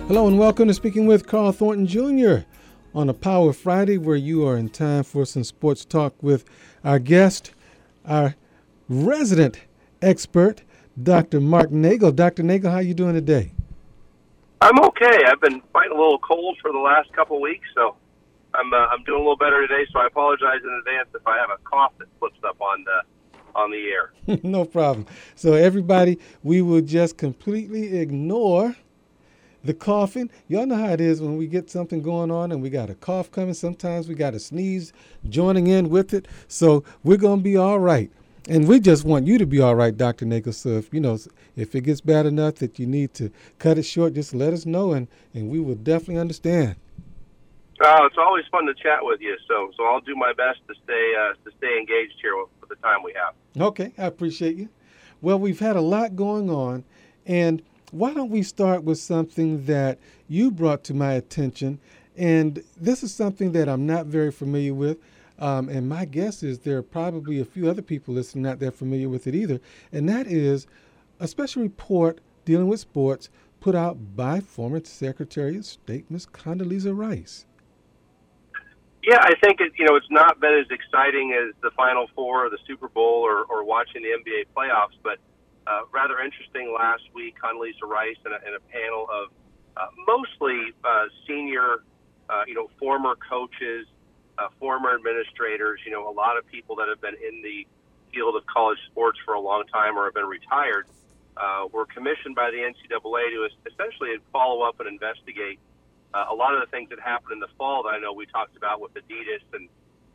Hello and welcome to Speaking with Carl Thornton Jr. on a Power Friday, where you are in time for some sports talk with our guest, our resident expert, Dr. Mark Nagel. Dr. Nagel, how are you doing today? I'm okay. I've been fighting a little cold for the last couple of weeks, so I'm doing a little better today. So I apologize in advance if I have a cough that slips up on the air. No problem. So everybody, we will just completely ignore the coughing. Y'all know how it is when we get something going on and we got a cough coming. Sometimes we got a sneeze joining in with it. So we're going to be all right. And we just want you to be all right, Dr. Nagel. So if it gets bad enough that you need to cut it short, just let us know, and we will definitely understand. It's always fun to chat with you. So I'll do my best to stay engaged here for the time we have. Okay, I appreciate you. Well, we've had a lot going on, and why don't we start with something that you brought to my attention? And this is something that I'm not very familiar with. And my guess is there are probably a few other people listening not that familiar with it either. And that is a special report dealing with sports put out by former Secretary of State, Ms. Condoleezza Rice. Yeah, I think it's not been as exciting as the Final Four or the Super Bowl or watching the NBA playoffs, but rather interesting last week. Condoleezza Rice and a panel of mostly senior, former coaches, former administrators, a lot of people that have been in the field of college sports for a long time or have been retired, were commissioned by the NCAA to essentially follow up and investigate a lot of the things that happened in the fall that I know we talked about with Adidas and,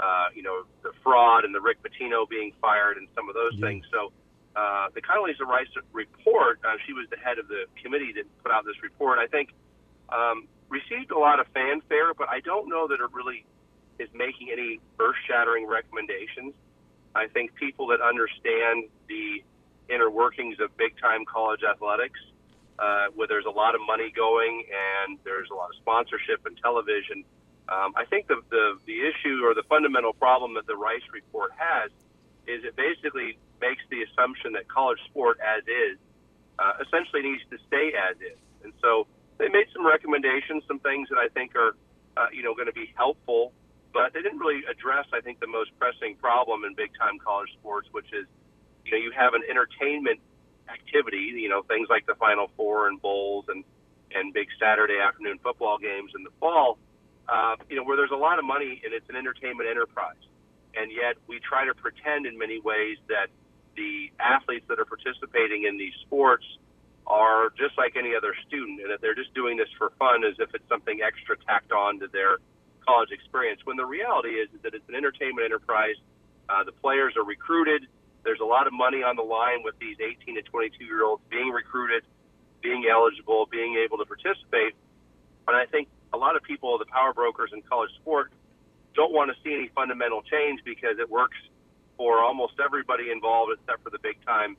the fraud and the Rick Pitino being fired and some of those things. So the Condoleezza Rice report, she was the head of the committee that put out this report, I think received a lot of fanfare, but I don't know that it really is making any earth-shattering recommendations. I think people that understand the inner workings of big-time college athletics, where there's a lot of money going and there's a lot of sponsorship and television, I think the issue or the fundamental problem that the Rice report has is it basically makes the assumption that college sport as is essentially needs to stay as is. And so they made some recommendations, some things that I think are going to be helpful, but they didn't really address, I think, the most pressing problem in big-time college sports, which is, you have an entertainment activity, things like the Final Four and bowls and big Saturday afternoon football games in the fall, where there's a lot of money and it's an entertainment enterprise. And yet we try to pretend in many ways that the athletes that are participating in these sports are just like any other student and that they're just doing this for fun as if it's something extra tacked on to their college experience, when the reality is that it's an entertainment enterprise. The players are recruited. There's a lot of money on the line with these 18 to 22-year-olds being recruited, being eligible, being able to participate. And I think a lot of people, the power brokers in college sport, don't want to see any fundamental change because it works for almost everybody involved except for the big-time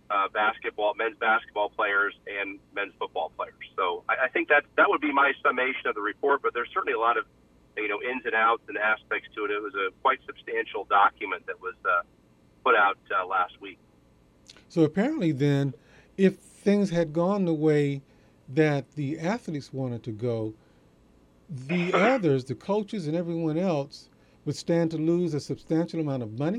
men's basketball players and men's football players. So I think that would be my summation of the report, but there's certainly a lot of ins and outs and aspects to it. It was a quite substantial document that was put out last week. So apparently then, if things had gone the way that the athletes wanted to go, the others, the coaches and everyone else, would stand to lose a substantial amount of money?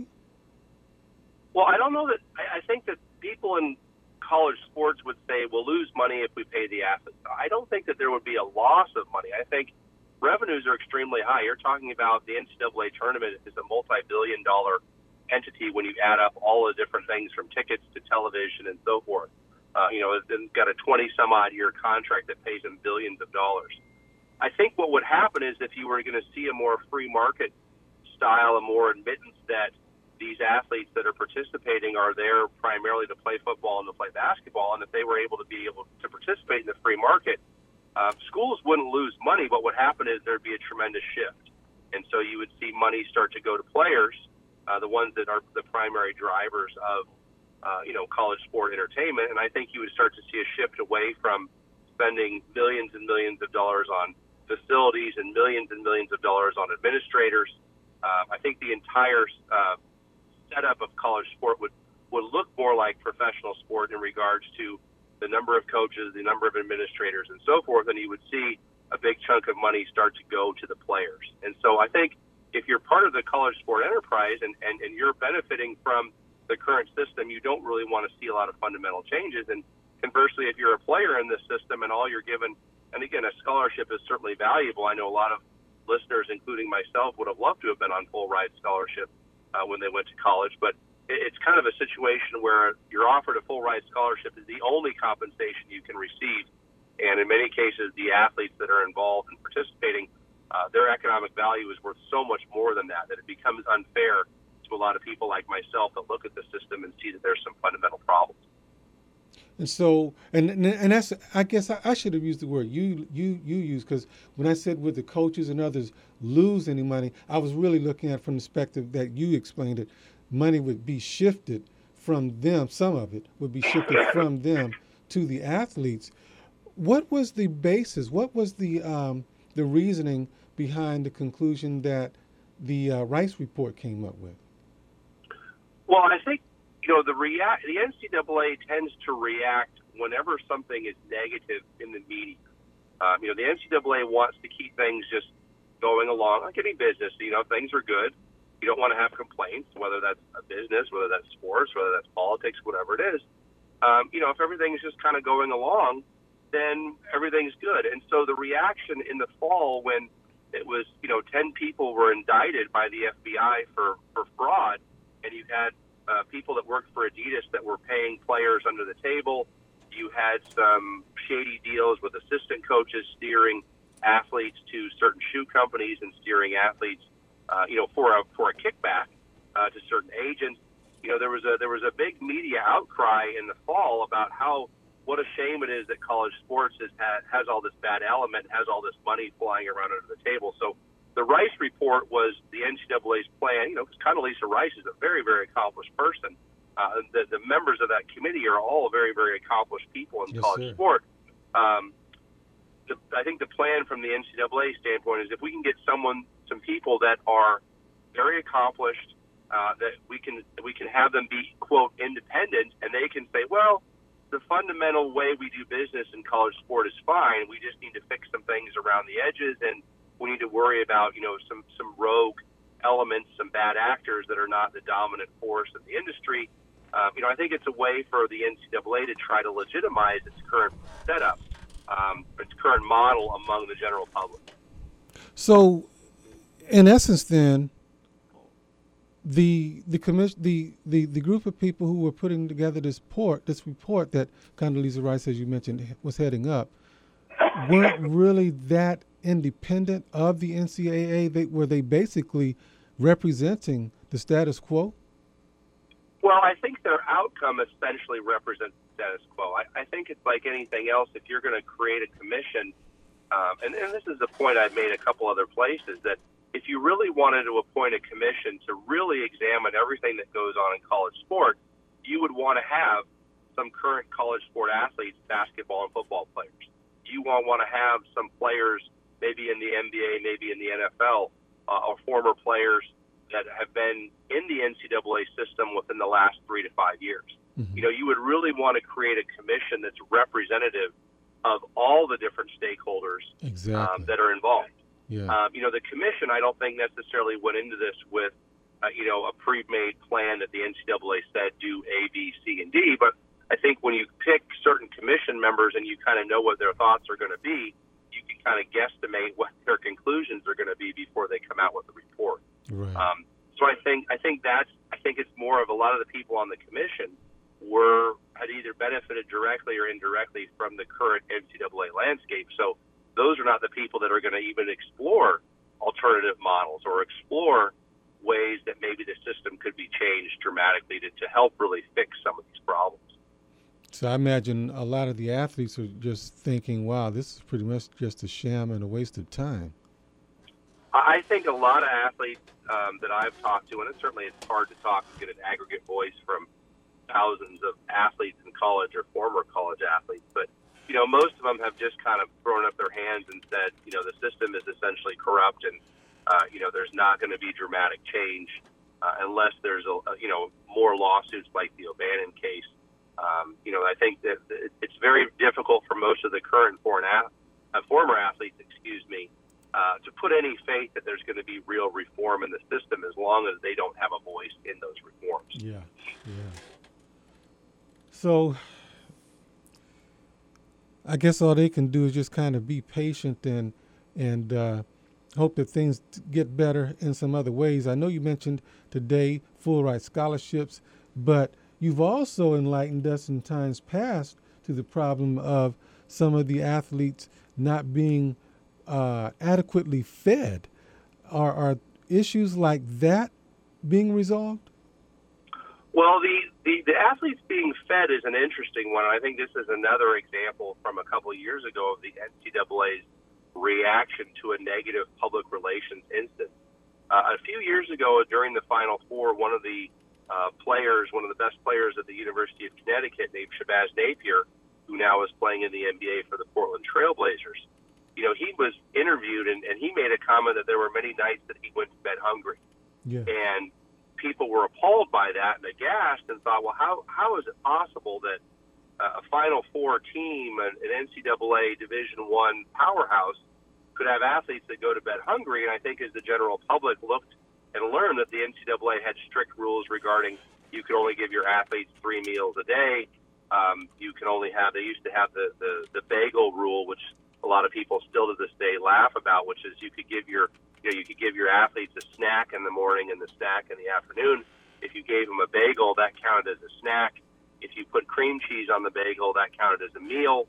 Well, I don't know that. I think that people in college sports would say we'll lose money if we pay the athletes. I don't think that there would be a loss of money. I think revenues are extremely high. You're talking about the NCAA tournament is a multi-billion-dollar entity when you add up all the different things from tickets to television and so forth. It's got a 20-some-odd-year contract that pays them billions of dollars. I think what would happen is if you were going to see a more free market style, a more admittance that these athletes that are participating are there primarily to play football and to play basketball, and if they were able to participate in the free market, schools wouldn't lose money. What would happen is there'd be a tremendous shift. And so you would see money start to go to players, the ones that are the primary drivers of, college sport entertainment. And I think you would start to see a shift away from spending millions and millions of dollars on facilities and millions of dollars on administrators. I think the entire setup of college sport would look more like professional sport in regards to the number of coaches, the number of administrators, and so forth, and you would see a big chunk of money start to go to the players. And so I think if you're part of the college sport enterprise and you're benefiting from the current system, you don't really want to see a lot of fundamental changes. And conversely, if you're a player in this system and all you're given, and again, a scholarship is certainly valuable. I know a lot of listeners, including myself, would have loved to have been on full ride scholarship when they went to college, but it's kind of a situation where you're offered a full ride scholarship is the only compensation you can receive. And in many cases, the athletes that are involved in participating, their economic value is worth so much more than that it becomes unfair to a lot of people like myself that look at the system and see that there's some fundamental problems. And so, and that's, I guess I should have used the word you used, because when I said would the coaches and others lose any money, I was really looking at it from the perspective that you explained it. Money would be shifted from them, some of it would be shifted from them to the athletes. What was the basis? What was the reasoning behind the conclusion that the Rice report came up with? Well, I think, the NCAA tends to react whenever something is negative in the media. The NCAA wants to keep things just going along like any business. Things are good. You don't want to have complaints, whether that's a business, whether that's sports, whether that's politics, whatever it is. If everything's just kind of going along, then everything's good. And so the reaction in the fall when it was, 10 people were indicted by the FBI for fraud, and you had people that worked for Adidas that were paying players under the table. You had some shady deals with assistant coaches steering athletes to certain shoe companies and steering athletes, for a kickback to certain agents. There was a big media outcry in the fall about what a shame it is that college sports has all this bad element, has all this money flying around under the table. So the Rice report was the NCAA's plan. Because Condoleezza Rice is a very, very accomplished person. The members of that committee are all very, very accomplished people in college sport. I think the plan from the NCAA standpoint is if we can get some people that are very accomplished, that we can have them be, quote, independent, and they can say, well, the fundamental way we do business in college sport is fine. We just need to fix some things around the edges, and we need to worry about, some rogue elements, some bad actors that are not the dominant force in the industry. I think it's a way for the NCAA to try to legitimize its current setup, its current model among the general public. So, in essence, then, the group of people who were putting together this report that Condoleezza Rice, as you mentioned, was heading up, weren't really that independent of the NCAA. Were they basically representing the status quo? Well, I think their outcome essentially represents the status quo. I think it's like anything else. If you're going to create a commission, and this is a point I've made a couple other places, that if you really wanted to appoint a commission to really examine everything that goes on in college sport, you would want to have some current college sport athletes, basketball and football players. You want to have some players, maybe in the NBA, maybe in the NFL, or former players that have been in the NCAA system within the last 3 to 5 years. Mm-hmm. You would really want to create a commission that's representative of all the different stakeholders that are involved. Yeah. The commission, I don't think necessarily went into this with, a pre-made plan that the NCAA said do A, B, C, and D. But I think when you pick certain commission members and you kind of know what their thoughts are going to be, you can kind of guesstimate what their conclusions are going to be before they come out with the report. Right. So I think it's more of a lot of the people on the commission had either benefited directly or indirectly from the current NCAA landscape. So those are not the people that are going to even explore alternative models or explore ways that maybe the system could be changed dramatically to help really fix some of these problems. So I imagine a lot of the athletes are just thinking, wow, this is pretty much just a sham and a waste of time. I think a lot of athletes that I've talked to, and certainly it's hard to talk and get an aggregate voice from thousands of athletes in college or former college athletes, but most of them have just kind of thrown up their hands and said, the system is essentially corrupt, and there's not going to be dramatic change unless there's more lawsuits like the O'Bannon case. I think that it's very difficult for most of the current former athletes, to put any faith that there's going to be real reform in the system as long as they don't have a voice in those reforms. Yeah. So I guess all they can do is just kind of be patient and hope that things get better in some other ways. I know you mentioned today full ride scholarships, but you've also enlightened us in times past to the problem of some of the athletes not being adequately fed. Are issues like that being resolved? Well, the athletes being fed is an interesting one. I think this is another example from a couple of years ago of the NCAA's reaction to a negative public relations instance. A few years ago, during the Final Four, one of the best players at the University of Connecticut, named Shabazz Napier, who now is playing in the NBA for the Portland Trail Blazers, he was interviewed and he made a comment that there were many nights that he went to bed hungry. Yeah. And people were appalled by that and aghast and thought, well, how is it possible that a Final Four team, an NCAA Division I powerhouse, could have athletes that go to bed hungry? And I think as the general public looked and learned that the NCAA had strict rules regarding you could only give your athletes 3 meals a day. They used to have the bagel rule, which a lot of people still to this day laugh about, which is you could give your athletes a snack in the morning and the snack in the afternoon. If you gave them a bagel, that counted as a snack. If you put cream cheese on the bagel, that counted as a meal.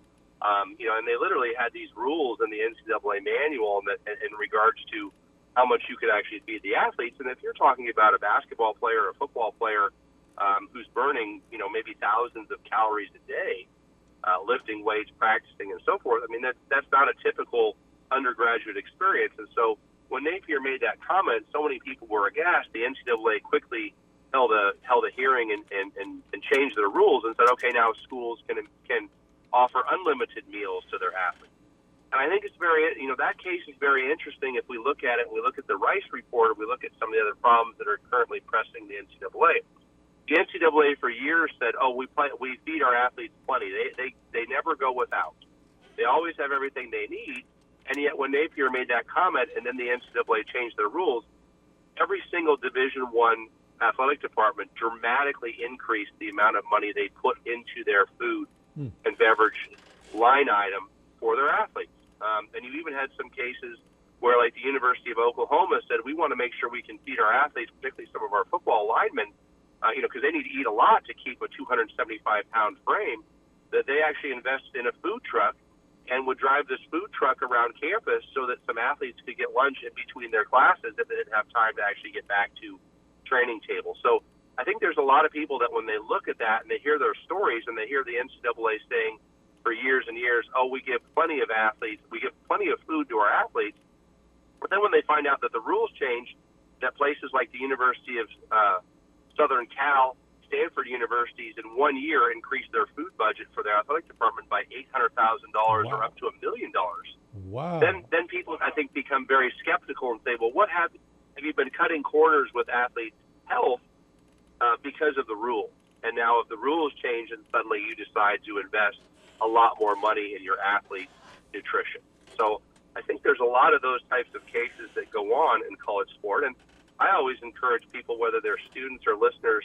And they literally had these rules in the NCAA manual in regards to how much you could actually feed the athletes. And if you're talking about a basketball player or a football player who's burning, maybe thousands of calories a day, lifting weights, practicing, and so forth, I mean, that's not a typical undergraduate experience. And so when Napier made that comment, so many people were aghast. The NCAA quickly held a hearing and changed their rules and said, okay, now schools can offer unlimited meals to their athletes. And I think it's that case is very interesting if we look at it, and we look at the Rice report, and we look at some of the other problems that are currently pressing the NCAA. The NCAA for years said, we feed our athletes plenty. They never go without. They always have everything they need. And yet when Napier made that comment and then the NCAA changed their rules, every single Division I athletic department dramatically increased the amount of money they put into their food and beverage line item for their athletes. And you even had some cases where, like the University of Oklahoma said, we want to make sure we can feed our athletes, particularly some of our football linemen, because they need to eat a lot to keep a 275-pound frame, that they actually invested in a food truck and would drive this food truck around campus so that some athletes could get lunch in between their classes if they didn't have time to actually get back to training tables. So I think there's a lot of people that when they look at that and they hear their stories and they hear the NCAA saying for years and years, we give plenty of athletes, we give plenty of food to our athletes. But then when they find out that the rules changed, that places like the University of Southern Cal, Stanford universities in 1 year increased their food budget for their athletic department by $800,000 or up to $1 million. Wow. Then people, I think, become very skeptical and say, well, what have you been cutting corners with athletes' health because of the rules? And now if the rules change and suddenly you decide to invest a lot more money in your athletes' nutrition. So I think there's a lot of those types of cases that go on in college sport. And I always encourage people, whether they're students or listeners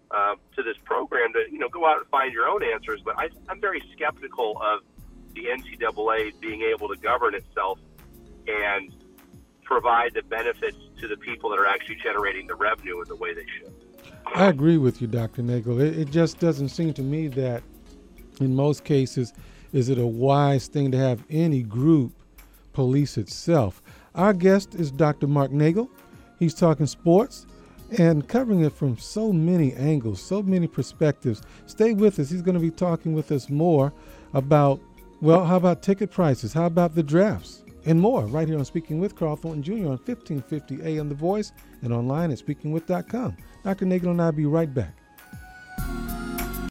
to this program, to go out and find your own answers. But I'm very skeptical of the NCAA being able to govern itself and provide the benefits to the people that are actually generating the revenue in the way they should. I agree with you, Dr. Nagel. It just doesn't seem to me that in most cases is it a wise thing to have any group police itself. Our guest is Dr. Mark Nagel. He's talking sports and covering it from so many angles, so many perspectives. Stay with us. He's going to be talking with us more about, how about ticket prices? How about the drafts? And more right here on Speaking with Carl Thornton Jr. on 1550 AM The Voice and online at speakingwith.com. Dr. Nagel and I will be right back.